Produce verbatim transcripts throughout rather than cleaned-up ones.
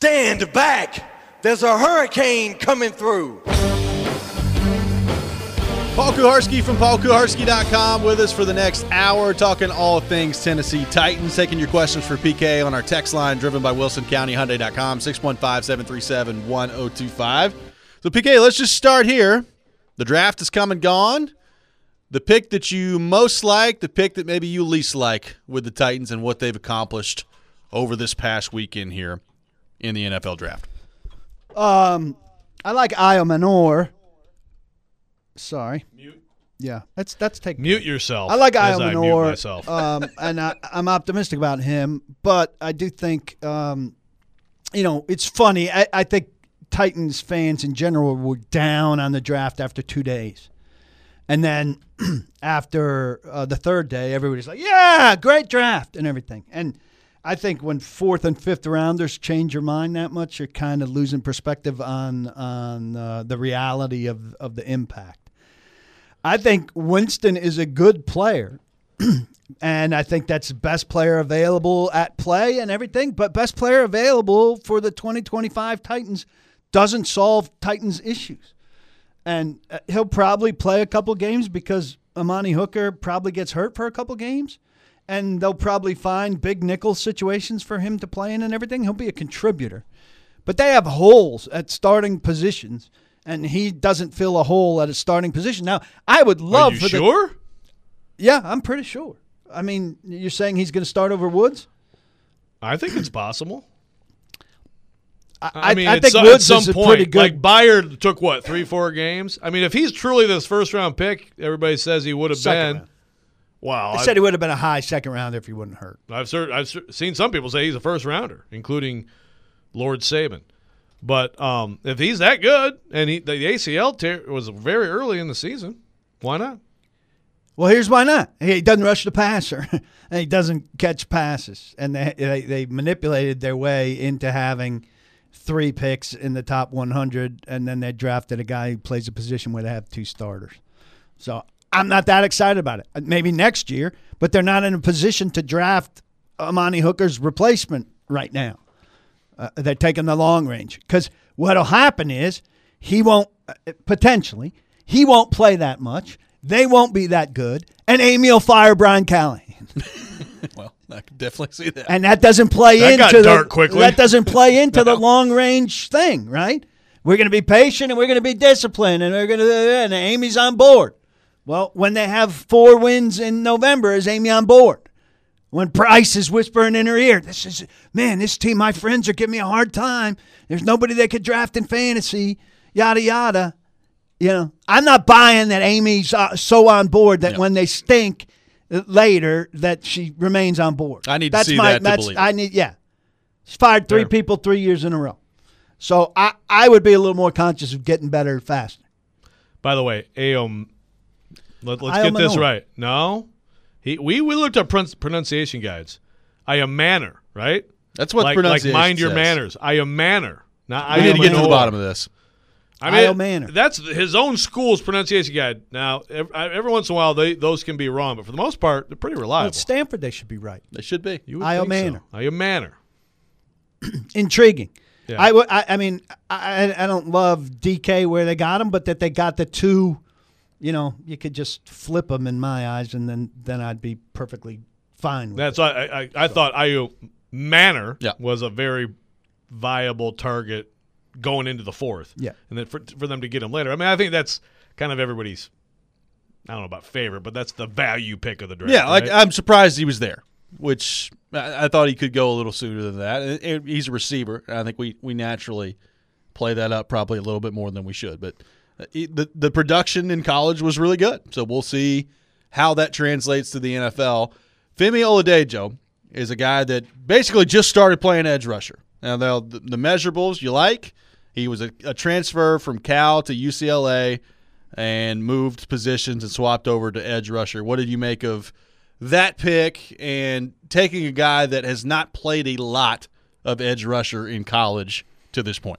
Stand back. There's a hurricane coming through. Paul Kuharsky from paul kuharsky dot com with us for the next hour, talking all things Tennessee Titans, taking your questions for P K on our text line driven by wilson county hyundai dot com, six one five, seven three seven, one oh two five. So, P K, let's just start here. The draft has come and gone. The pick that you most like, the pick that maybe you least like with the Titans and what they've accomplished over this past weekend here in the N F L draft. Um, I like Iomanor. Sorry. Mute. Yeah, that's that's take Mute yourself. I like as I mute Iomanor, myself. um, and I, I'm optimistic about him. But I do think, um, you know, it's funny. I, I think Titans fans in general were down on the draft after two days, and then after uh, the third day, everybody's like, "Yeah, great draft" and everything. And I think when fourth and fifth rounders change your mind that much, you're kind of losing perspective on on uh, the reality of of the impact. I think Winston is a good player, and I think that's the best player available at play and everything, but best player available for the twenty twenty-five Titans doesn't solve Titans' issues. And he'll probably play a couple games because Amani Hooker probably gets hurt for a couple games, and they'll probably find big nickel situations for him to play in and everything. He'll be a contributor. But they have holes at starting positions, and he doesn't fill a hole at a starting position. Now, I would love Are you for the sure? Yeah, I'm pretty sure. I mean, you're saying he's going to start over Woods? I think it's possible. I, I mean, I at, think so, Woods at is some a point, pretty good. like Byard took what three, four games. I mean, if he's truly this first-round pick, everybody says he would have Second been. round. Wow, I I've, said he would have been a high second rounder if he wouldn't hurt. I've, cer- I've cer- seen some people say he's a first-rounder, including Lord Saban. But um, if he's that good, and he, the A C L tear was very early in the season, why not? Well, here's why not. He doesn't rush the passer, and he doesn't catch passes. And they, they they manipulated their way into having three picks in the top one hundred, and then they drafted a guy who plays a position where they have two starters. So I'm not that excited about it. Maybe next year, but they're not in a position to draft Amani Hooker's replacement right now. Uh, they're taking the long range because what'll happen is he won't uh, potentially he won't play that much. They won't be that good, and Amy will fire Brian Callahan. Well, I can definitely see that. And that doesn't play That into got the, dark quickly. That doesn't play into No. the long range thing, right? We're going to be patient and we're going to be disciplined, and we're going to and Amy's on board. Well, when they have four wins in November, is Amy on board? When Price is whispering in her ear, "This is man, this team, my friends are giving me a hard time. There's nobody they could draft in fantasy, yada yada." You know, I'm not buying that Amy's uh, so on board that Yeah. when they stink later that she remains on board. I need to that's see my, that to that's, believe it. I need, yeah. She's fired three Fair. people three years in a row. So I, I would be a little more conscious of getting better faster. By the way, Aom, let, let's get this Iomanor. right. No, he we, we looked up pron- pronunciation guides. I am manner, right? That's what like, pronunciation like mind your says. manners. I am manner. Not I We need am to get to the manor. bottom of this. I mean, Iomanor. that's his own school's pronunciation guide. Now, every, every once in a while, they those can be wrong, but for the most part, they're pretty Well, reliable. at Stanford, they should be right. They should be. You would Io think so. manor. Io manor. Intriguing. Yeah. I, w- I, I mean, I, I don't love D K where they got him, but that they got the two, you know, you could just flip them in my eyes, and then, then I'd be perfectly fine with That's it. why I, I, I thought Io manor Yeah. was a very viable target going into the fourth. Yeah. And then for, for them to get him later. I mean, I think that's kind of everybody's, I don't know about favorite, but that's the value pick of the draft. Yeah, like right? I'm surprised he was there, which I, I thought he could go a little sooner than that. And it- he's a receiver. And I think we, we naturally play that up probably a little bit more than we should. But uh, he- the the production in college was really good, so we'll see how that translates to the N F L. Femi Oladejo is a guy that basically just started playing edge rusher. Now, the, the measurables you like, he was a, a transfer from Cal to U C L A and moved positions and swapped over to edge rusher. What did you make of that pick and taking a guy that has not played a lot of edge rusher in college to this point?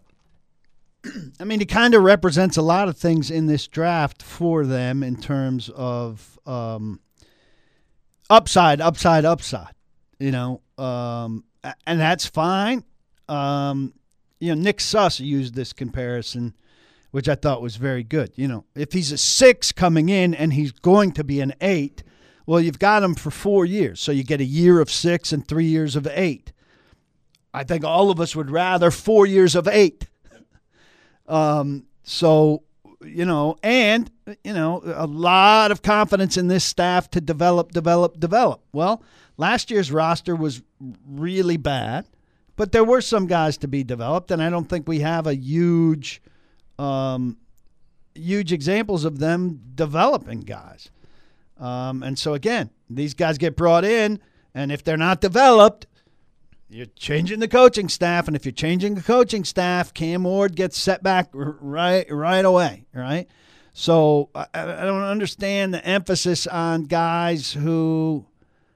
I mean, he kind of represents a lot of things in this draft for them in terms of um, upside, upside, upside, you know, um, and that's fine. Um, you know, Nick Suss used this comparison, which I thought was very good. You know, if he's a six coming in and he's going to be an eight, well, you've got him for four years. So you get a year of six and three years of eight. I think all of us would rather four years of eight. Um, so, you know, and, you know, a lot of confidence in this staff to develop, develop, develop. Well, last year's roster was really bad, but there were some guys to be developed, and I don't think we have a huge, um, huge examples of them developing guys. Um, and so, again, these guys get brought in, and if they're not developed, you're changing the coaching staff. And if you're changing the coaching staff, Cam Ward gets set back right, right away, right? So I, I don't understand the emphasis on guys who,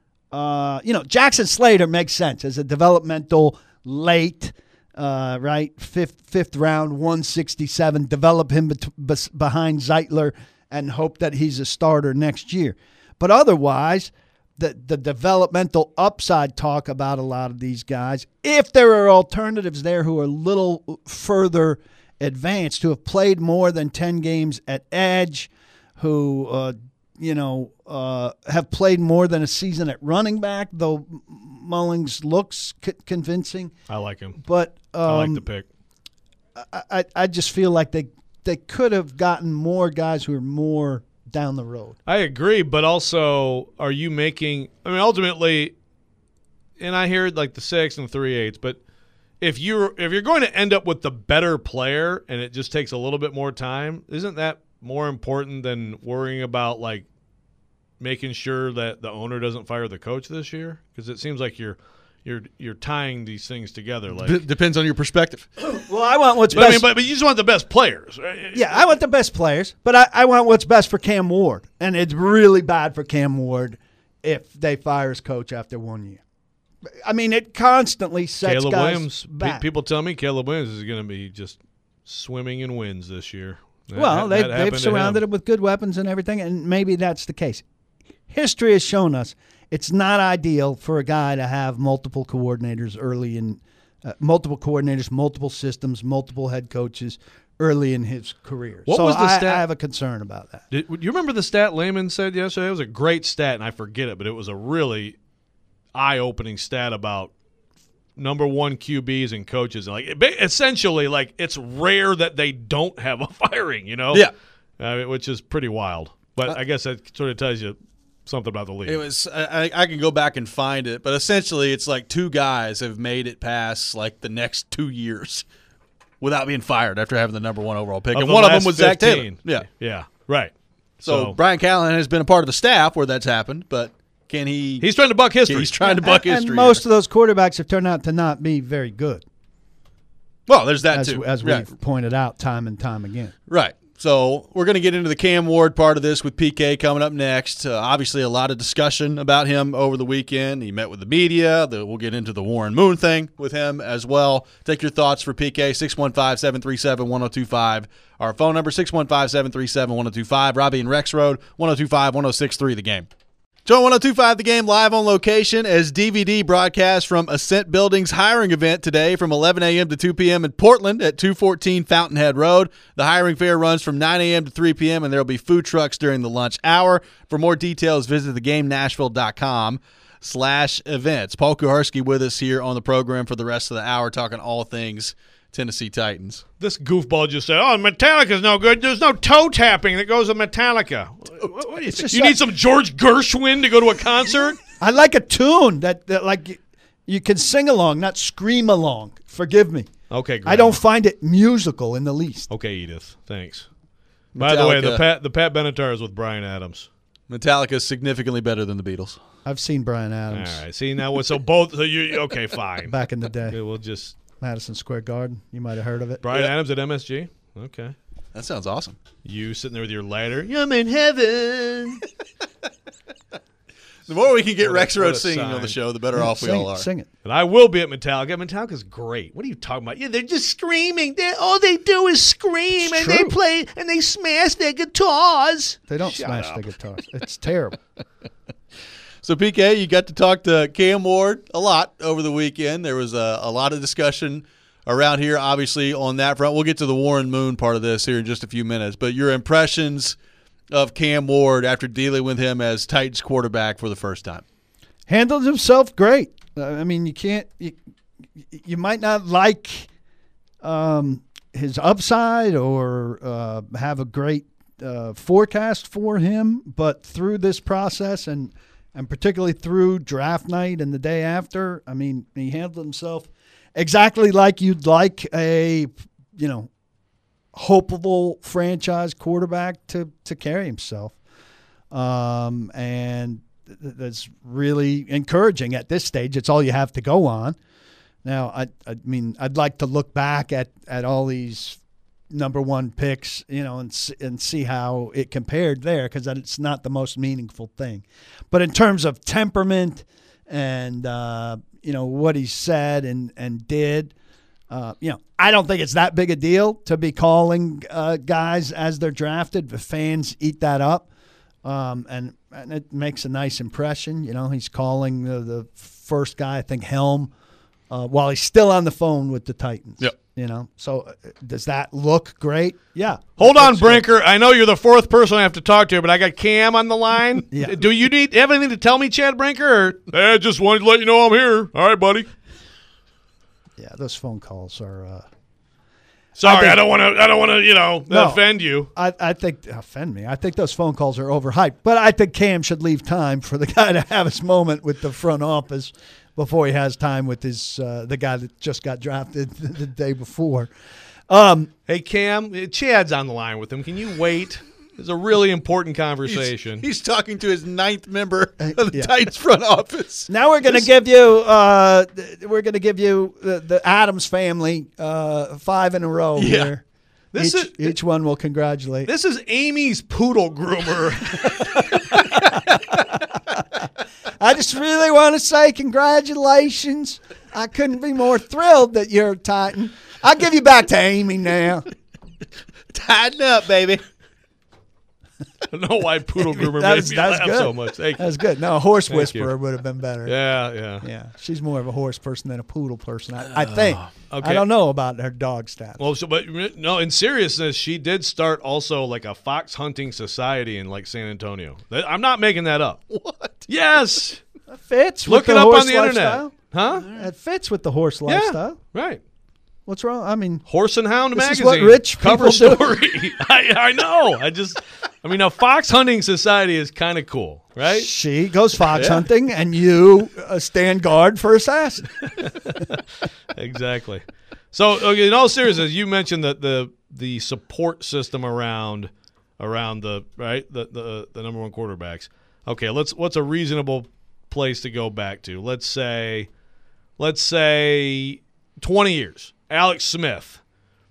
uh, you know, Jackson Slater makes sense as a developmental late, uh, right, fifth, fifth round, one sixty-seven, develop him bet- behind Zeitler and hope that he's a starter next year. But otherwise, the, the developmental upside talk about a lot of these guys, if there are alternatives there who are a little further advanced, who have played more than ten games at edge, who, uh, you know, uh, have played more than a season at running back, though Mullings looks c- convincing. I like him. But um, I like the pick. I, I, I just feel like they they could have gotten more guys who are more down the road. I agree, but also, are you making – I mean, ultimately, and I hear like the six and the three eights, but if you're if you're going to end up with the better player and it just takes a little bit more time, isn't that more important than worrying about like making sure that the owner doesn't fire the coach this year? Because it seems like you're you're you're tying these things together. Like D- depends on your perspective. Well, I want what's but, I best. mean, but, but you just want the best players, right? Yeah, I want the best players, but I, I want what's best for Cam Ward. And it's really bad for Cam Ward if they fire his coach after one year. I mean, it constantly sets Caleb guys Williams. Pe- back. people tell me Caleb Williams is going to be just swimming in wins this year. That, well, that, they, that happened they've to surrounded him. him with good weapons and everything, and maybe that's the case. History has shown us it's not ideal for a guy to have multiple coordinators early in uh, multiple coordinators, multiple systems, multiple head coaches early in his career. What so was the I, stat- I have a concern about that. Did, you remember the stat Lehman said yesterday? It was a great stat, and I forget it, but it was a really eye-opening stat about number one Q Bs and coaches. And like it, essentially, like it's rare that they don't have a firing. You know, Yeah. I mean, which is pretty wild. But I guess that sort of tells you something about the league. It was. I, I can go back and find it, but essentially, it's like two guys have made it past like the next two years without being fired after having the number one overall pick, Of and the one of them last was Zach Taylor. fifteen. Yeah. Yeah, right. So, So, Brian Callahan has been a part of the staff where that's happened, but can he? he's trying to buck history. He's trying to buck and, history. And most of those quarterbacks have turned out to not be very good, well, there's that as, too. as Yeah. we've pointed out time and time again. Right. So we're going to get into the Cam Ward part of this with P K coming up next. Uh, obviously, a lot of discussion about him over the weekend. He met with the media. The, we'll get into the Warren Moon thing with him as well. Take your thoughts for P K, six one five, seven three seven, one oh two five. Our phone number, six one five, seven three seven, one oh two five. Robbie and Rex Road, one oh two five, one oh six three, The Game. Join one oh two five The Game live on location as D V D broadcast from Ascent Building's hiring event today from eleven a.m. to two p.m. in Portland at two fourteen Fountainhead Road. The hiring fair runs from nine a.m. to three p.m. and there will be food trucks during the lunch hour. For more details, visit the game nashville dot com slash events. Paul Kuharski with us here on the program for the rest of the hour talking all things Tennessee Titans. This goofball just said, "Oh, Metallica's no good. There's no toe tapping that goes with Metallica." What, what do you, think? just You like- need some George Gershwin to go to a concert? I like a tune that, that like you can sing along, not scream along. Forgive me. Okay, I Grandma. don't find it musical in the least. Okay, Edith. Thanks. By the way, the Metallica. Pat the Pat Benatar is with Brian Adams. Metallica is significantly better than the Beatles. I've seen Brian All Adams right. See now what? So both. So you okay? Fine. back in the day. Okay, we'll just Madison Square Garden. You might have heard of it. Brian Yeah. Adams at M S G. Okay. That sounds awesome. You sitting there with your ladder. I'm in heaven. The more we can get What a- Rex what Road a singing on sign. the show, the better off we sing all it, are. Sing it. And I will be at Metallica. Metallica's great. What are you talking about? Yeah, they're just screaming. They all they do is scream, It's and they true. play and they smash their guitars. They don't Shut smash up. the guitars. It's terrible. So, P K, you got to talk to Cam Ward a lot over the weekend. There was a, a lot of discussion around here, obviously, on that front. We'll get to the Warren Moon part of this here in just a few minutes. But your impressions of Cam Ward after dealing with him as Titans quarterback for the first time? Handled himself great. I mean, you can't you, you might not like um, his upside or uh, have a great uh, forecast for him, but through this process and and particularly through draft night and the day after, I mean, he handled himself exactly like you'd like a, you know, hopeful franchise quarterback to, to carry himself. Um, and th- that's really encouraging at this stage. It's all you have to go on. Now, I, I mean, I'd like to look back at, at all these number one picks, you know, and, and see how it compared there, because it's not the most meaningful thing. But in terms of temperament and, uh, you know, what he said and, and did, Uh, you know, I don't think it's that big a deal to be calling uh, guys as they're drafted. The fans eat that up, um, and, and it makes a nice impression. You know, he's calling the, the first guy, I think Helm, uh, while he's still on the phone with the Titans. Yep. You know, so uh, does that look great? Yeah. Hold on, Brinker. I know you're the fourth person I have to talk to, but I got Cam on the line. Yeah. Do you need have anything to tell me, Chad Brinker? Or, I just wanted to let you know I'm here. All right, buddy. Yeah, those phone calls are. Uh, Sorry, I think- I don't want to. I don't want to. You know, No. offend you. I, I think offend me. I think those phone calls are overhyped, but I think Cam should leave time for the guy to have his moment with the front office before he has time with his uh, the guy that just got drafted the day before. Um, Hey, Cam, Chad's on the line with him. Can you wait? It's a really important conversation. He's, he's talking to his ninth member of the Yeah. Titans front office. now we're going to give you uh, we're going to give you the, the Adams family uh, five in a row Yeah. here. This each, is- each one will congratulate. This is Amy's poodle groomer. I just really want to say congratulations. I couldn't be more thrilled that you're a Titan. I'll give you back to Amy now. Tighten up, baby. I don't know why poodle groomer That made was- me that was laugh good. so much. Thank you. That's good. No, a horse Thank whisperer you. would have been better. Yeah, yeah. Yeah, she's more of a horse person than a poodle person, I, I think. okay. I don't know about her dog status. Well, so, but no, in seriousness, she did start also like a fox hunting society in like San Antonio. That- I'm not making that up. What? Yes. It fits Look with it the up horse on the lifestyle. internet. Huh? It fits with the horse lifestyle. Yeah. Right. What's wrong? I mean, Horse and Hound This is magazine. what rich cover people do. story. I, I know. I just, I mean, a fox hunting society is kind of cool, right? she goes fox Yeah. hunting, and you uh, stand guard for assassin. Exactly. So, okay, in all seriousness, you mentioned that the the support system around around the right the, the the number one quarterbacks. Okay, let's what's a reasonable place to go back to? Let's say, let's say twenty years. Alex Smith,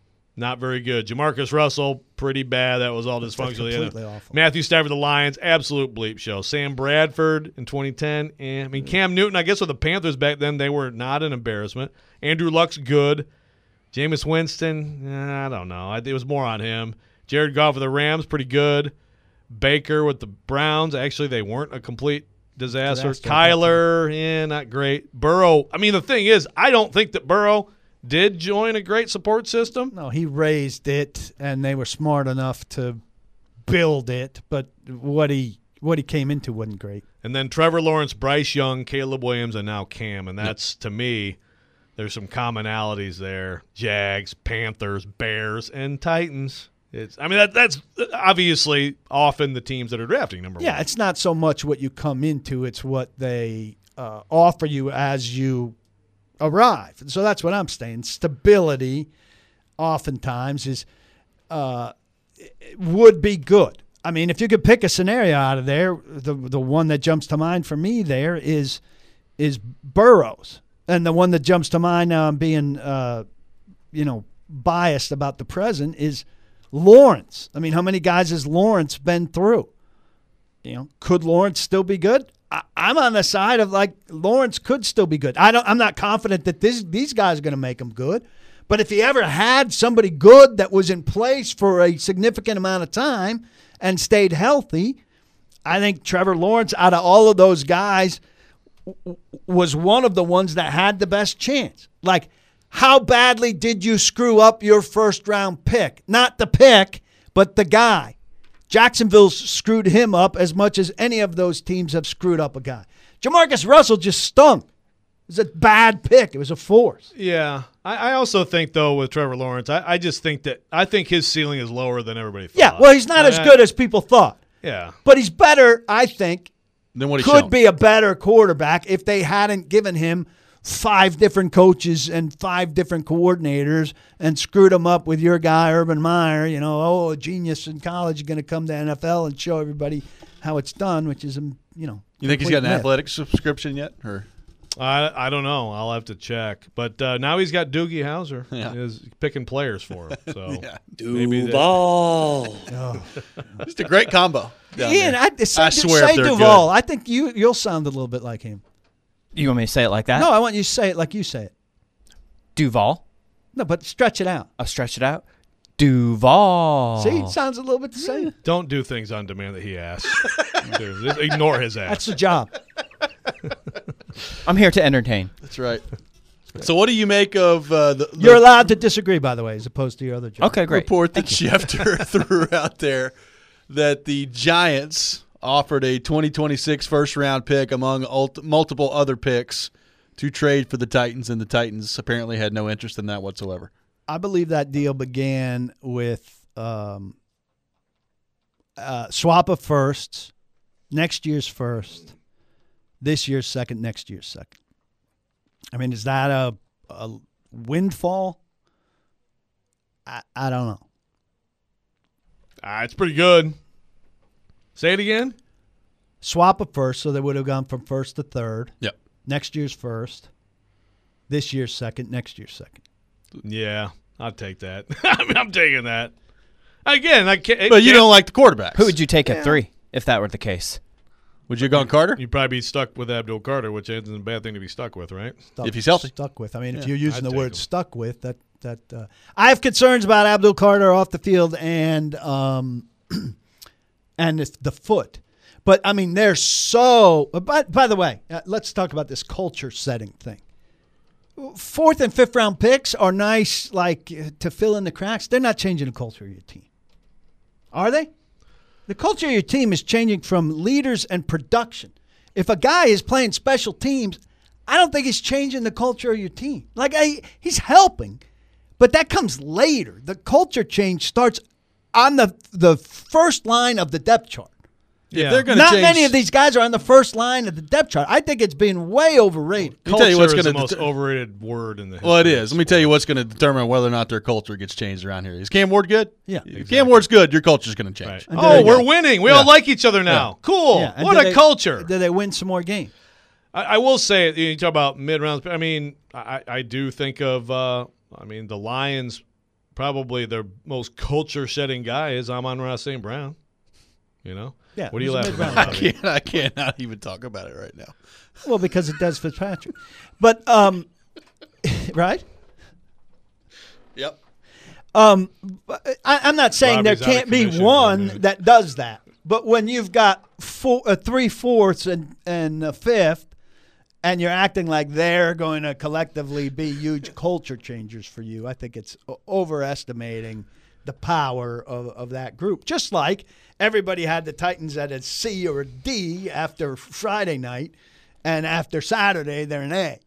not very good. Jamarcus Russell, pretty bad. That was all dysfunctional. completely awful. Matthew Stafford, the Lions, absolute bleep show. Sam Bradford in twenty ten. Eh, I mean, Cam Newton, I guess with the Panthers back then, they were not an embarrassment. Andrew Luck's good. Jameis Winston, eh, I don't know. I think it was more on him. Jared Goff with the Rams, pretty good. Baker with the Browns. Actually, they weren't a complete disaster. Disaster. Kyler, eh, not great. Burrow, I mean, the thing is, I don't think that Burrow did join a great support system. No, he raised it, and they were smart enough to build it. But what he what he came into wasn't great. And then Trevor Lawrence, Bryce Young, Caleb Williams, and now Cam. And that's, to me, there's some commonalities there. Jags, Panthers, Bears, and Titans. It's, I mean, that that's obviously often the teams that are drafting number Yeah, one. it's not so much what you come into; it's what they uh, offer you as you arrive. So that's what I'm saying. Stability, oftentimes, is uh, would be good. I mean, if you could pick a scenario out of there, the the one that jumps to mind for me there is is Burrows, and the one that jumps to mind now, I'm being uh, you know biased about the present, is Lawrence. I mean, how many guys has Lawrence been through? You know, could Lawrence still be good? I, I'm on the side of like Lawrence could still be good. I don't. I'm not confident that this these guys are going to make him good. But if he ever had somebody good that was in place for a significant amount of time and stayed healthy, I think Trevor Lawrence, out of all of those guys, w- was one of the ones that had the best chance. Like, how badly did you screw up your first-round pick? Not the pick, but the guy. Jacksonville screwed him up as much as any of those teams have screwed up a guy. Jamarcus Russell just stunk. It was a bad pick. It was a force. Yeah. I, I also think, though, with Trevor Lawrence, I, I just think that I think his ceiling is lower than everybody thought. Yeah, well, he's not I, as good as people thought. Yeah. But he's better, I think. Then what he Could shown. be a better quarterback if they hadn't given him five different coaches and five different coordinators and screwed him up with your guy, Urban Meyer. You know, oh, a genius in college is going to come to N F L and show everybody how it's done, which is, um, you know. You think he's got an myth. athletic subscription yet? Or I I don't know. I'll have to check. But uh, now he's got Doogie Howser. Yeah. Is picking players for him. So yeah. maybe that- Duval. Just a great combo. down Ian, there. I, say, I swear say if they're Duval. good. I think you, you'll sound a little bit like him. You want me to say it like that? No, I want you to say it like you say it. Duval. No, but stretch it out. I'll stretch it out. Duval. See, it sounds a little bit the same. Don't do things on demand that he asks. Dude, just ignore his ass. That's the job. I'm here to entertain. That's right. So what do you make of uh, the, the You're allowed to disagree, by the way, as opposed to your other job. Okay, great. report that Schefter threw out there that the Giants offered a twenty twenty-six first-round pick among ult- multiple other picks to trade for the Titans, and the Titans apparently had no interest in that whatsoever. I believe that deal began with um, uh, swap of firsts, next year's first, this year's second, next year's second. I mean, is that a, a windfall? I, I don't know. Ah, it's pretty good. Say it again. Swap of first, so they would have gone from first to third. Yep. Next year's first, this year's second, next year's second. Yeah, I'll take that. I mean, I'm taking that. Again, I can't. But you don't like the quarterbacks. Who would you take at three if that were the case? Would you have gone Carter? You'd probably be stuck with Abdul Carter, which isn't a bad thing to be stuck with, right? Stuck, If he's healthy. Stuck with. I mean, if Yeah, you're using I'd the take word him. stuck with, that that uh, I have concerns about Abdul Carter off the field and um and it's the foot. But I mean, they're so. By by the way, uh, let's talk about this culture setting thing. Fourth and fifth round picks are nice, like uh, to fill in the cracks. They're not changing the culture of your team, are they? The culture of your team is changing from leaders and production. If a guy is playing special teams, I don't think he's changing the culture of your team. Like, I, he's helping, but that comes later. The culture change starts on the the first line of the depth chart. If they're gonna Not change, many of these guys are on the first line of the depth chart. I think it's been way overrated. Let me Culture tell you what's is gonna the most deter- overrated word in the Well, it history of is. Let me tell you what's going to determine whether or not their culture gets changed around here. Is Cam Ward good? Yeah. If Exactly. Cam Ward's good, your culture's going to change. Right. And Oh, there you we're go. winning. We Yeah. all like each other now. Cool. Yeah, and What do a they- culture. Do they win some more games? I, I will say, you talk about mid rounds. I mean, I, I do think of. Uh, I mean, the Lions. Probably their most culture-shedding guy is Amon-Ra Saint Brown. You know. Yeah, What are you he's a laughing mid-round about? I can't. I cannot even talk about it right now. Well, because it does Fitzpatrick. But, um, right? Yep. Um, I, I'm not saying Robbie's there out can't of be commission for a one minute. that does that. But when you've got four, uh, three fourths and, and a fifth, and you're acting like they're going to collectively be huge culture changers for you, I think it's o- overestimating the power of, of that group. Just like everybody had the Titans at a C or a D after Friday night, and after Saturday, they're an A.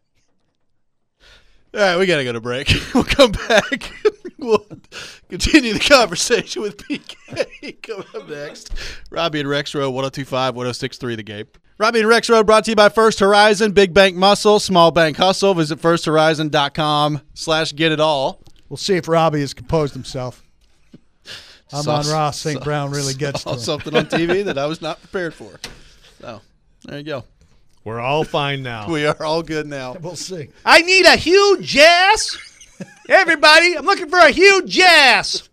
All right, we got to go to break. We'll come back. We'll continue the conversation with P K coming up next. Robbie and Rex Road, one oh two five, one oh six three The Game. Robbie and Rex Road brought to you by First Horizon, Big Bank Muscle, Small Bank Hustle. Visit firsthorizon.com slash get it all. We'll see if Robbie has composed himself. I'm Saw- on Ross. Saint saw- Brown really gets saw to him. something on T V that I was not prepared for. So, there you go. We're all fine now. We are all good now. We'll see. I need a huge ass. Everybody, I'm looking for a huge ass.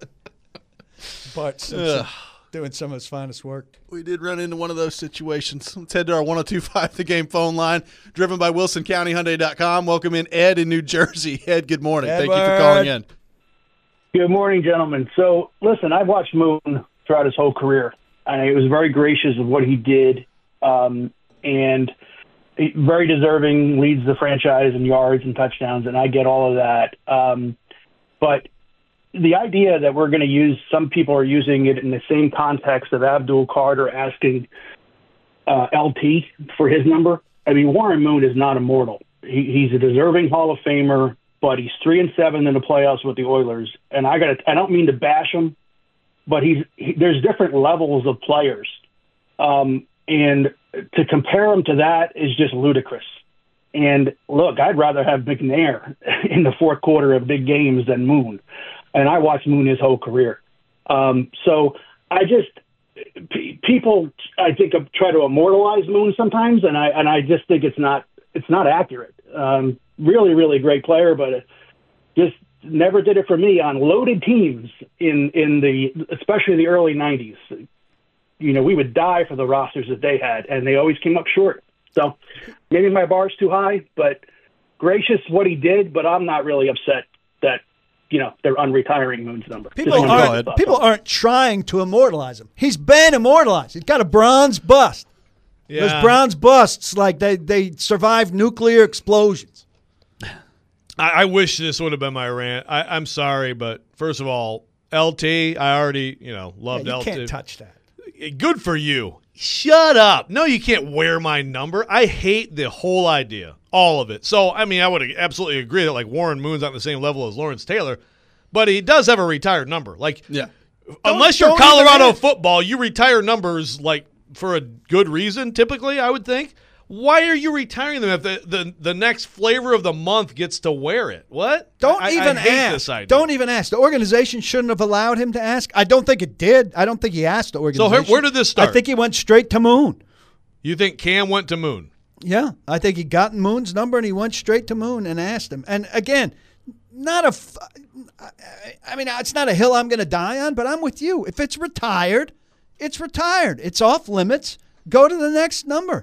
Bart Simpson Ugh. doing some of his finest work. We did run into one of those situations. Let's head to our one oh two five The Game phone line, driven by Wilson County Hyundai dot com. Welcome in Ed in New Jersey. Ed, good morning. Thank you for Edward. calling in. Good morning, gentlemen. So, listen, I've watched Moon throughout his whole career, and he was very gracious of what he did. Um, and he- very deserving, leads the franchise in yards and touchdowns, and I get all of that. Um, but the idea that we're going to use, some people are using it in the same context of Abdul Carter asking uh, L T for his number. I mean, Warren Moon is not immortal. He, he's a deserving Hall of Famer, but he's three and seven in the playoffs with the Oilers. And I got I don't mean to bash him, but he's he, there's different levels of players. Um, and to compare him to that is just ludicrous. And look, I'd rather have McNair in the fourth quarter of big games than Moon. And I watched Moon his whole career. Um, so I just, p- people, I think, try to immortalize Moon sometimes, and I and I just think it's not it's not accurate. Um, really, really great player, but it just never did it for me on loaded teams in in the especially the early nineties. You know, we would die for the rosters that they had, and they always came up short. So maybe my bar's too high, but gracious what he did. But I'm not really upset that, you know, they're unretiring Moon's number. People Just wanna aren't, thought people so. aren't trying to immortalize him. He's been immortalized. He's got a bronze bust. Yeah. Those bronze busts, like they, they survived nuclear explosions. I, I wish this would have been my rant. I, I'm sorry, but first of all, L T, I already, you know, loved Yeah, you L T. can't touch that. Good for you. Shut up. No, you can't wear my number. I hate the whole idea, all of it. So, I mean, I would absolutely agree that, like, Warren Moon's on the same level as Lawrence Taylor, but he does have a retired number. Like, Yeah. unless you're don't Colorado even- football, you retire numbers, like, for a good reason, typically, I would think. Why are you retiring them if the, the, the next flavor of the month gets to wear it? What? Don't I, even I hate ask. this idea. Don't even ask. The organization shouldn't have allowed him to ask. I don't think it did. I don't think he asked the So, organization. where- where did this start? I think he went straight to Moon. You think Cam went to Moon? Yeah, I think he got Moon's number and he went straight to Moon and asked him. And again, not a, f- I mean, it's not a hill I'm going to die on, but I'm with you. If it's retired, it's retired. It's off limits. Go to the next number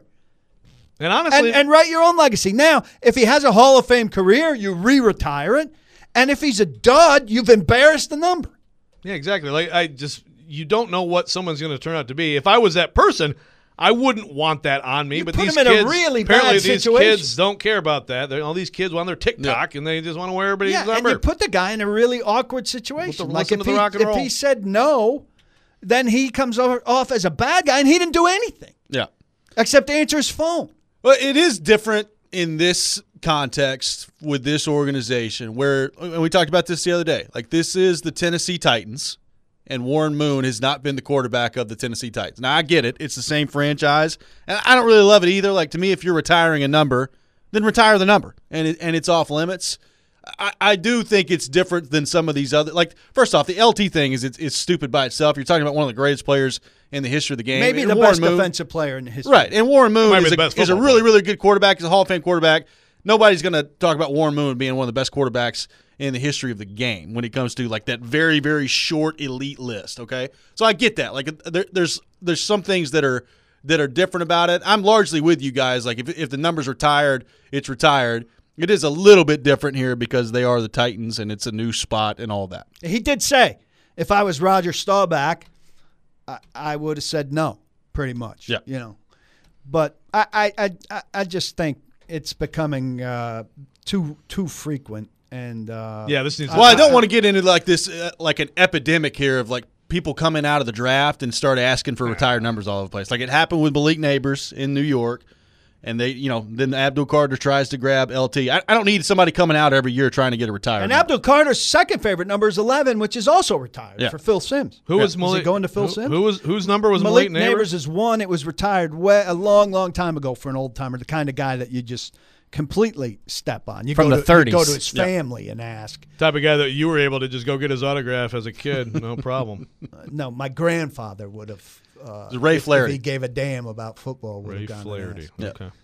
And honestly, and, and write your own legacy. Now, if he has a Hall of Fame career, you re-retire it. And if he's a dud, you've embarrassed the number. yeah, exactly. Like, I just, you don't know what someone's going to turn out to be. If I was that person, I wouldn't want that on me. You but put these him in a kids, really apparently bad these situation. kids don't care about that. They're, all these kids want their TikTok and they just want to wear everybody's Yeah, and number. you put the guy in a really awkward situation. With the- Like listen if to the he, rock and if roll. he said no, then he comes over, off as a bad guy, and he didn't do anything Yeah. except answer his phone. Well, it is different in this context with this organization where, and we talked about this the other day, like this is the Tennessee Titans, and Warren Moon has not been the quarterback of the Tennessee Titans. Now, I get it. It's the same franchise, and I don't really love it either. Like, to me, if you're retiring a number, then retire the number, and it, and it's off limits. I, I do think it's different than some of these other. Like, first off, the L T thing is it's, it's stupid by itself. You're talking about one of the greatest players in the history of the game. Maybe And the Warren best Moon- defensive player in history. Right, and Warren Moon Might be is the a, best is a football really, player. really good quarterback. He's a Hall of Fame quarterback. Nobody's going to talk about Warren Moon being one of the best quarterbacks in the history of the game when it comes to like that very, very short elite list. Okay, so I get that. Like, there, there's there's some things that are that are different about it. I'm largely with you guys. Like, if if the number's retired, it's retired. It is a little bit different here because they are the Titans and it's a new spot and all that. He did say, if I was Roger Staubach, I, I would have said no, pretty much. Yeah. You know, but I, I, I, I just think it's becoming uh, too too frequent. And uh, yeah, this needs Well, I don't want to get into like this, uh, like an epidemic here of like people coming out of the draft and start asking for retired numbers all over the place. Like it happened with Malik Neighbors in New York, and they, you know, then Abdul Carter tries to grab L T. I, I don't need somebody coming out every year trying to get a retired. And number. Abdul Carter's second favorite number is eleven, which is also retired Yeah. for Phil Simms. Who was Is Malik? it going to Phil who, Simms? Who was whose number was Malik Malik Neighbors is one. It was retired way, a long, long time ago for an old timer, the kind of guy that you just completely step on. You From go the to, you go thirties. to his Yeah. family and ask. Type of guy that you were able to just go get his autograph as a kid, no problem. Uh, no, my grandfather would have. Uh, was Ray if- if Flaherty. he gave a damn about football. would Ray have gone and Flaherty. asked. Yeah. Okay.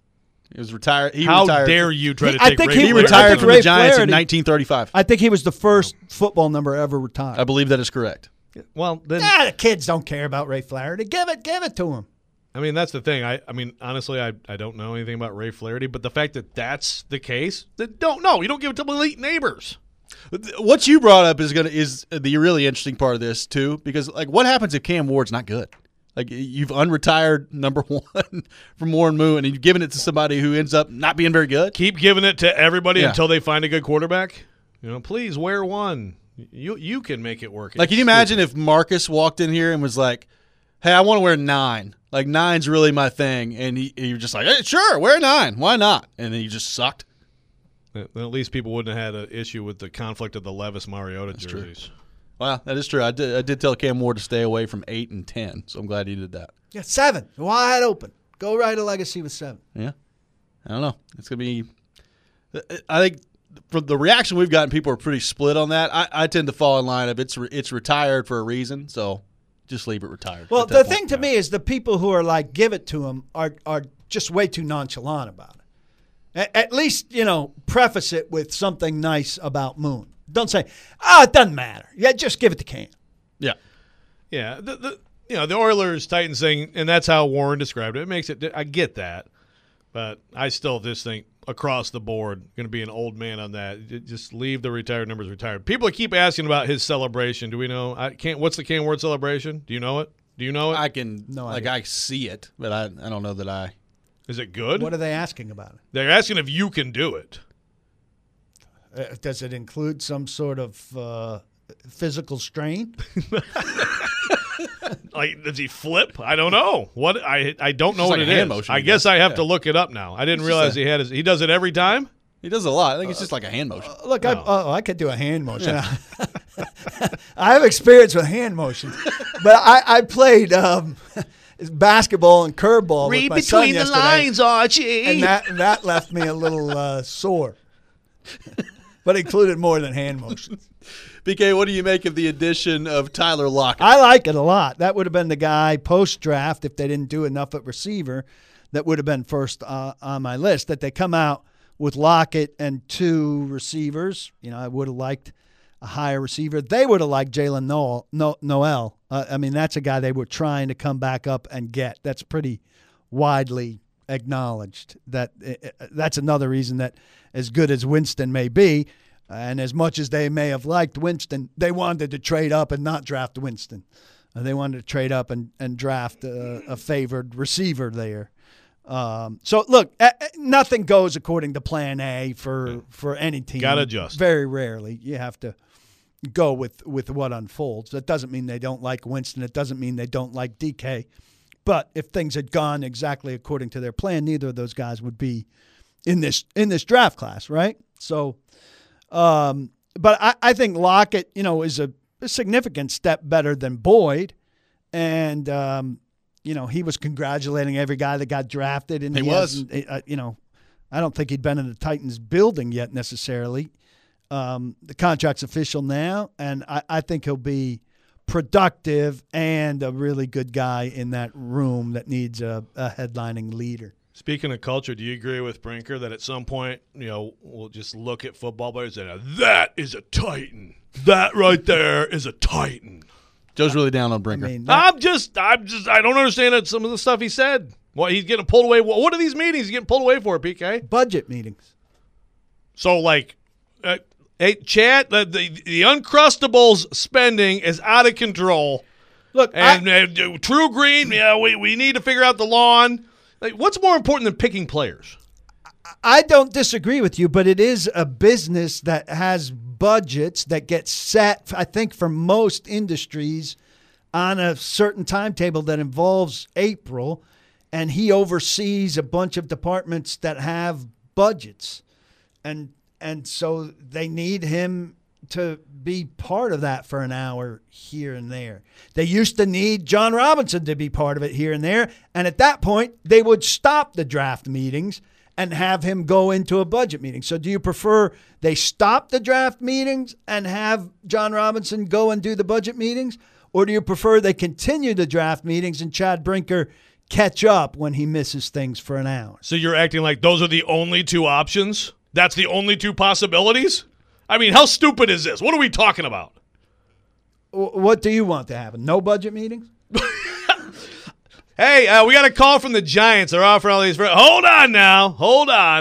He was retired. He How retired. dare you try He- to I take think Ray he He I Flaherty? retired think from Ray the Giants Flaherty- in nineteen thirty-five. I think he was the first football number ever retired. I believe that is correct. Well, then Ah, the kids don't care about Ray Flaherty. Give it, give it to him. I mean, that's the thing. I, I mean, honestly, I, I don't know anything about Ray Flaherty, but the fact that that's the case, then don't know. You don't give it to Malik Neighbors. What you brought up is gonna is the really interesting part of this too, because like what happens if Cam Ward's not good? Like you've unretired number one from Warren Moon, and you've given it to somebody who ends up not being very good. Keep giving it to everybody Yeah. until they find a good quarterback. You know, please wear one. You you can make it work. Like, can you imagine if Marcus walked in here and was like, "Hey, I want to wear nine. Like nine's really my thing," and he, you're just like, "Hey, sure, wear nine. Why not?" And then you just sucked. Then at least people wouldn't have had an issue with the conflict of the Levis Mariota true. jerseys. Well, that is true. I did, I did tell Cam Ward to stay away from eight and ten, so I'm glad he did that. Yeah, seven. Wide open. Go right to Legacy with seven. Yeah. I don't know. It's going to be – I think from the reaction we've gotten, people are pretty split on that. I, I tend to fall in line of it's re, it's retired for a reason, so just leave it retired. Well, at the that thing point. to me is the people who are like, give it to him are, are just way too nonchalant about it. At, at least, you know, preface it with something nice about Moon. Don't say, oh, it doesn't matter. Yeah, just give it to Cam. Yeah. Yeah, the, the you know the Oilers Titans thing, and that's how Warren described it. It makes it. I get that, but I still just think across the board going to be an old man on that. Just leave the retired numbers retired. People keep asking about his celebration. Do we know? I can't. What's the Cam Ward celebration? Do you know it? Do you know it? I can No like idea. I see it, but I I don't know that I Is it good? What are they asking about it? They're asking if you can do it. Uh, does it include some sort of uh, physical strain? Like, does he flip? I don't know. What I I don't know just what like it a hand is. motion I he guess does. I have Yeah. to look it up now. I didn't It's realize just a- he had his. He does it every time. he does a lot. I think it's just like a hand motion. Look, I, Oh. oh, I could do a hand motion. I have experience with hand motions, but I, I played um, basketball and curveball with my son yesterday, Archie. and that that left me a little uh, sore. But it included more than hand motions. B K, what do you make of the addition of Tyler Lockett? I like it a lot. That would have been the guy post draft if they didn't do enough at receiver. That would have been first uh, on my list. That they come out with Lockett and two receivers. You know, I would have liked a higher receiver. They would have liked Jalen Noel. No, Noel. Uh, I mean, that's a guy they were trying to come back up and get. That's pretty widely acknowledged. That uh, that's another reason that, as good as Winston may be, and as much as they may have liked Winston, they wanted to trade up and not draft Winston. Uh, they wanted to trade up and, and draft a, a favored receiver there. Um, so, look, uh, nothing goes according to plan A for, for any team. Gotta adjust. Very rarely. You have to go with, with what unfolds. That doesn't mean they don't like Winston. It doesn't mean they don't like D K. But if things had gone exactly according to their plan, neither of those guys would be in this in this draft class, right? So, um, but I, I think Lockett, you know, is a, a significant step better than Boyd, and um, you know, he was congratulating every guy that got drafted, and He he, was. hasn't, uh, you know, I don't think he'd been in the Titans building yet necessarily. Um, the contract's official now, and I, I think he'll be productive and a really good guy in that room that needs a, a headlining leader. Speaking of culture, do you agree with Brinker that at some point, you know, we'll just look at football players and say, that is a Titan. That right there is a Titan. Joe's really down on I Brinker. mean, that- I'm just, I'm just, I don't understand some of the stuff he said. What he's getting pulled away. What are these meetings he's getting pulled away for, P K? budget meetings. So like, uh, hey, Chad, the, the the Uncrustables spending is out of control. Look, And I, uh, True Green, yeah, we we need to figure out the lawn. Like, what's more important than picking players? I don't disagree with you, but it is a business that has budgets that get set, I think, for most industries on a certain timetable that involves April, and he oversees a bunch of departments that have budgets. And and so they need him to be part of that for an hour here and there. They used to need John Robinson to be part of it here and there, and at that point, they would stop the draft meetings and have him go into a budget meeting. So do you prefer they stop the draft meetings and have John Robinson go and do the budget meetings, or do you prefer they continue the draft meetings and Chad Brinker catch up when he misses things for an hour? So you're acting like those are the only two options? That's the only two possibilities? I mean, how stupid is this? What are we talking about? W- What do you want to happen? No budget meetings? Hey, uh, we got a call from the Giants. They're offering all these. For- Hold on now. Hold on.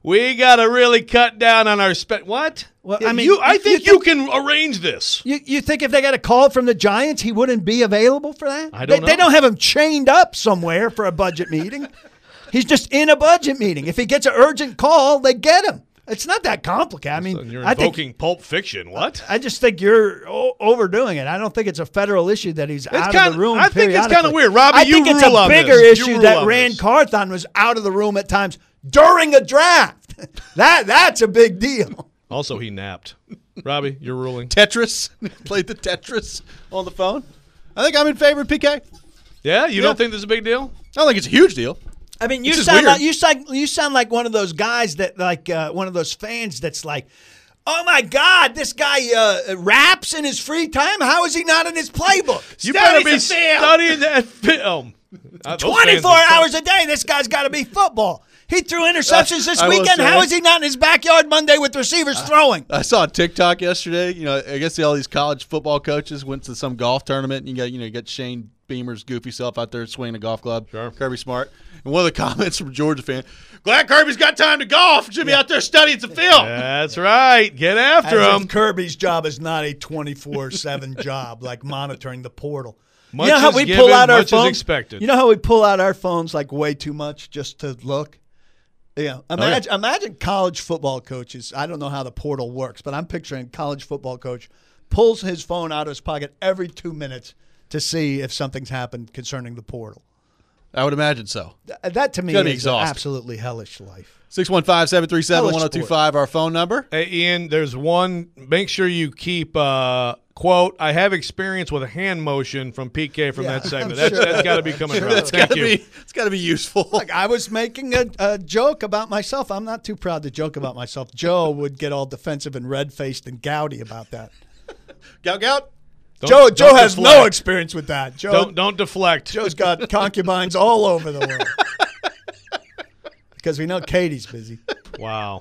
We got to really cut down on our spend. What? Well, I mean, you, I you think you, think- can arrange this. You you think if they got a call from the Giants, he wouldn't be available for that? I don't they, They know. don't have him chained up somewhere for a budget meeting. He's just in a budget meeting. If he gets an urgent call, they get him. It's not that complicated. I mean, You're I think invoking Pulp Fiction. What? I just think you're o- overdoing it. I don't think it's a federal issue that he's out kinda- of the room. I think it's kinda periodically. weird. Robbie, I you think it's rule a on bigger this. You issue rule that on Rand this. Carthon was out of the room at times during a draft. that that's a big deal. Also, he napped. Robbie, you're ruling. Tetris. Played the Tetris on the phone. I think I'm in favor of P K. Yeah, you Yeah. don't think this is a big deal? I don't think it's a huge deal. I mean, you This is sound weird. like you sound you sound like one of those guys that like uh, one of those fans that's like, oh my God, this guy uh, raps in his free time. How is he not in his playbook? You better be Studies the film. studying that film. Uh, those fans twenty-four are tough. hours a day. This guy's got to be football. He threw interceptions this I will weekend. say- How is he not in his backyard Monday with receivers throwing? I saw a TikTok yesterday. You know, I guess all these college football coaches went to some golf tournament, and you got you know you got Shane Beamer's goofy self out there swinging a golf club. Sure. Kirby Smart. And one of the comments from a Georgia fan, glad Kirby's got time to golf. Should be out there studying some film. That's right. Get after As him. if Kirby's job is not a twenty-four seven job like monitoring the portal. Much you know how is we given, pull out our much is phones? expected. You know how we pull out our phones like way too much just to look? Yeah. Oh, Imagine, imagine college football coaches. I don't know how the portal works, but I'm picturing college football coach pulls his phone out of his pocket every two minutes to see if something's happened concerning the portal. I would imagine so. Th- That to me gotta be is an exhausting. absolutely hellish life. six one five, seven three seven, one oh two five, our phone number. Hey, Ian, there's one. Make sure you keep, uh, quote, I have experience with a hand motion from P K from Yeah, that segment. I'm That's, sure. that's got to be coming Sure. around. That's Thank Gotta you. be, it's got to be useful. Like I was making a, a joke about myself. I'm not too proud to joke about myself. Joe would get all defensive and red-faced and gouty about that. Gout, gout. Don't- Joe don't Joe has no deflect. experience with that. Joe Don't, don't deflect. Joe's got concubines all over the world. Because we know Katie's busy. Wow.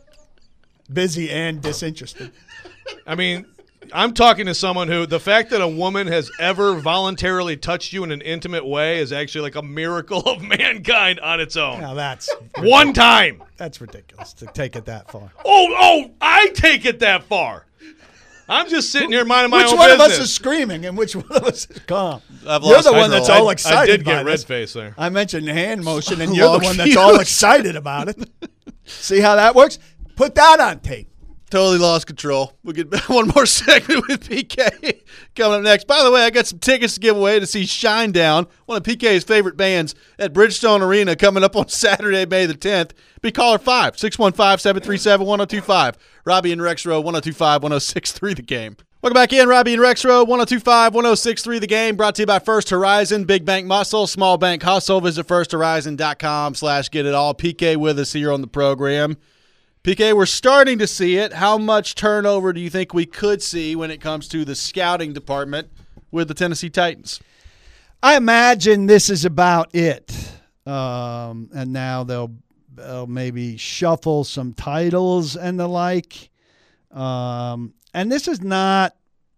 Busy and disinterested. I mean, I'm talking to someone who the fact that a woman has ever voluntarily touched you in an intimate way is actually like a miracle of mankind on its own. Now that's One time. that's ridiculous to take it that far. Oh, oh, I take it that far. I'm just sitting here minding my Which own one business. of us is screaming and which one of us is calm? I've You're lost the one that's control. all I- excited I did by get red this. face there. I mentioned hand motion, and you're the Long one that's all fuse. excited about it. See how that works? Put that on tape. Totally lost control. We'll get one more segment with P K coming up next. By the way, I got some tickets to give away to see Shinedown, one of P K's favorite bands, at Bridgestone Arena coming up on Saturday, May the tenth. Be caller five, six one five, seven three seven, one oh two five. Robbie and Rex Row, one oh two five, one oh six three The Game. Welcome back in, Robbie and Rex Row, one oh two five, one oh six three The Game, brought to you by First Horizon, Big Bank Muscle, Small Bank Hustle. Visit first horizon dot com slash get it all. P K with us here on the program. P K, we're starting to see it. How much turnover do you think we could see when it comes to the scouting department with the Tennessee Titans? I imagine this is about it. Um, and now they'll, they'll maybe shuffle some titles and the like. Um, and this is not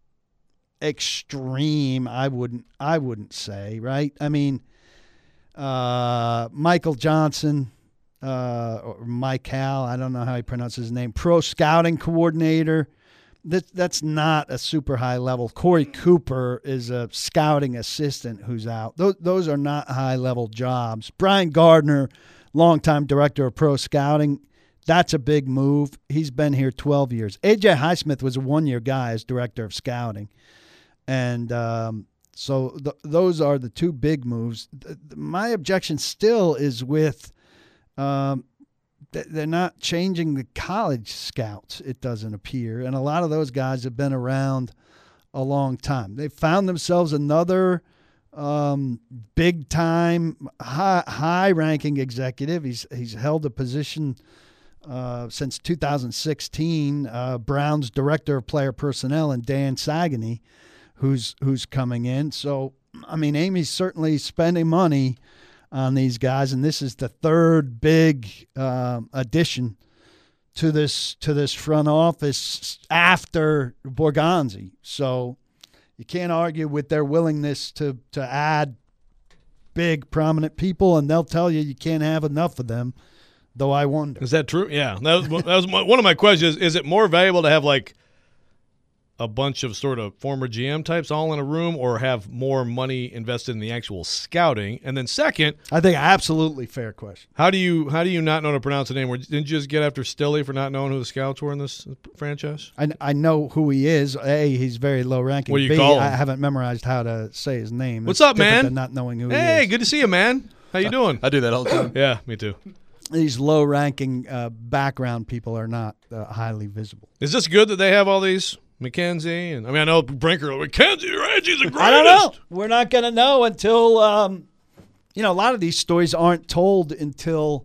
extreme, I wouldn't I wouldn't say, right? I mean, uh, Michael Johnson, uh, or Mike Hal, I don't know how he pronounces his name, pro scouting coordinator. That, that's not a super high level. Corey Cooper is a scouting assistant who's out. Those, those are not high level jobs. Brian Gardner, longtime director of pro scouting, that's a big move. He's been here twelve years. A J Highsmith was a one-year guy as director of scouting. And um, so th- those are the two big moves. Th- my objection still is with um, th- they're not changing the college scouts, it doesn't appear. And a lot of those guys have been around a long time. They found themselves another um, big-time, high, high-ranking executive. He's, he's held a position Uh, since two thousand sixteen, uh, Brown's director of player personnel, and Dan Sagany, who's who's coming in. So, I mean, Amy's certainly spending money on these guys, and this is the third big um, addition to this to this front office after Borgonzi. So, you can't argue with their willingness to to add big, prominent people, and they'll tell you you can't have enough of them. though I wonder. Is that true? Yeah. That was, that was my, one of my questions. Is it more valuable to have like a bunch of sort of former G M types all in a room, or have more money invested in the actual scouting? And then second, I think absolutely fair question. how do you how do you not know how to pronounce the name? Didn't you just get after Stilly for not knowing who the scouts were in this franchise? I, I know who he is. A, he's very low ranking. What do you B, call him? I haven't memorized how to say his name. What's It's up, different man? than not knowing who he Hey, is. good to see you, man. How you doing? I do that all the time. Yeah, me too. These low ranking uh, background people are not uh, highly visible. Is this good that they have all these McKenzie? And I mean, I know Brinker. McKenzie, Reggie's the greatest. I don't know. We're not going to know until, um, you know, a lot of these stories aren't told until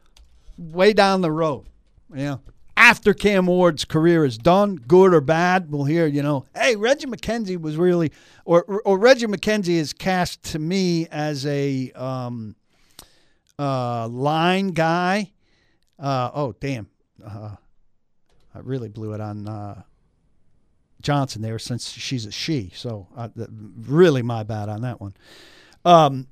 way down the road. You know, after Cam Ward's career is done, good or bad, we'll hear, you know, hey, Reggie McKenzie was really, or or Reggie McKenzie is cast to me as a um, uh, line guy. Uh, oh, damn. Uh, I really blew it on uh, Johnson there since she's a she. So uh, th- really my bad on that one. Um,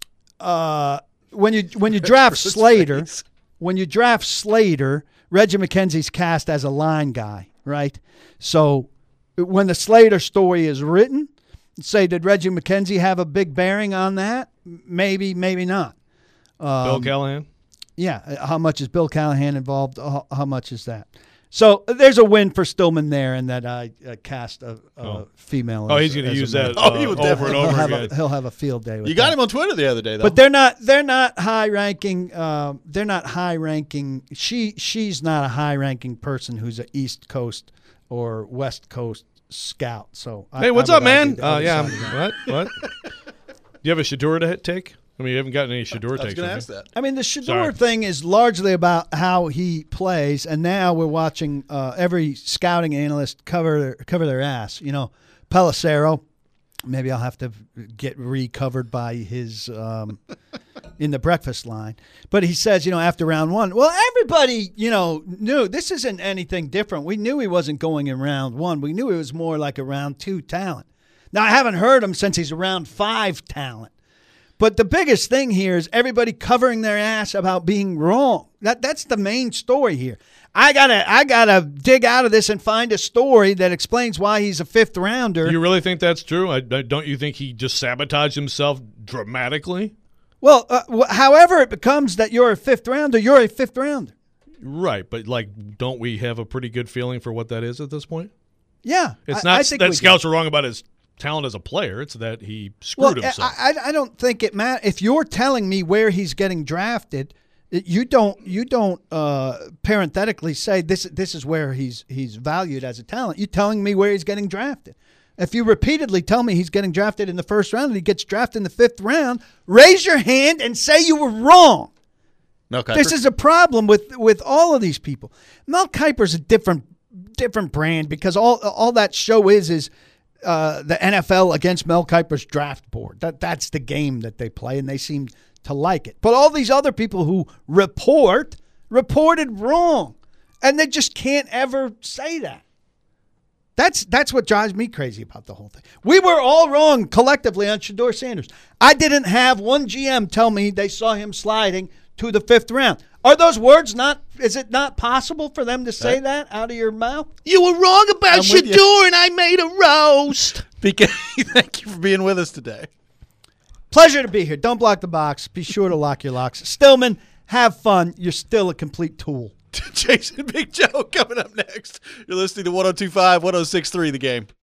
uh, when you when you draft Slater, when you draft Slater, Reggie McKenzie's cast as a line guy, right? So when the Slater story is written, say, did Reggie McKenzie have a big bearing on that? Maybe, maybe not. Um, Bill Callahan. Yeah, how much is Bill Callahan involved? How, how much is that? So there's a win for Stillman there, and that I uh, cast a, a Oh. female. Oh, as- he's going to as a use man. that Oh, uh, he would over and definitely- He'll over have, again. a, he'll have a field day with You got that. him on Twitter the other day, though. But they're not. They're not high ranking. Uh, they're not high ranking. She she's not a high ranking person who's an East Coast or West Coast scout. So I- Hey, what's I up, would argue man? the Uh, other yeah, side I'm- of that. what? What? Do you have a Shadura to take? I mean, you haven't gotten any Shadura I was takes. going to have ask you? that. I mean, the Shador Sorry. thing is largely about how he plays, and now we're watching uh, every scouting analyst cover cover their ass. You know, Pelissero. Maybe I'll have to get recovered by his um, in the breakfast line. But he says, you know, after round one, well, everybody, you know, knew this isn't anything different. We knew he wasn't going in round one. We knew he was more like a round two talent. Now, I haven't heard him since he's a round five talent. But the biggest thing here is everybody covering their ass about being wrong. That that's the main story here. I gotta I gotta dig out of this and find a story that explains why he's a fifth rounder. You really think that's true? I, I- don't you think he just sabotaged himself dramatically? well, uh, wh- however it becomes that you're a fifth rounder, you're a fifth rounder. Right, but like, don't we have a pretty good feeling for what that is at this point? Yeah, It's I, not I think that we scouts are wrong about his talent as a player. It's that he screwed well, himself. I, I I don't think it matters if you're telling me where he's getting drafted. You don't you don't uh, parenthetically say this this is where he's he's valued as a talent. You're telling me where he's getting drafted. If you repeatedly tell me he's getting drafted in the first round and he gets drafted in the fifth round, raise your hand and say you were wrong. Mel Kiper. This is a problem with with all of these people. Mel Kiper's a different different brand because all all that show is is uh, the N F L against Mel Kiper's draft board. That that's the game that they play, and they seem to like it. But all these other people who report reported wrong, and they just can't ever say that. That's that's what drives me crazy about the whole thing. We were all wrong collectively on Shador Sanders. I didn't have one G M tell me they saw him sliding to the fifth round. Are those words not, is it not possible for them to say that out of your mouth? You were wrong about I'm with you. Shador, and I made a roast. B K, thank you for being with us today. Pleasure to be here. Don't block the box. Be sure to lock your locks. Stillman, have fun. You're still a complete tool. Jason Big Joe coming up next. You're listening to one oh two point five, one oh six point three The Game.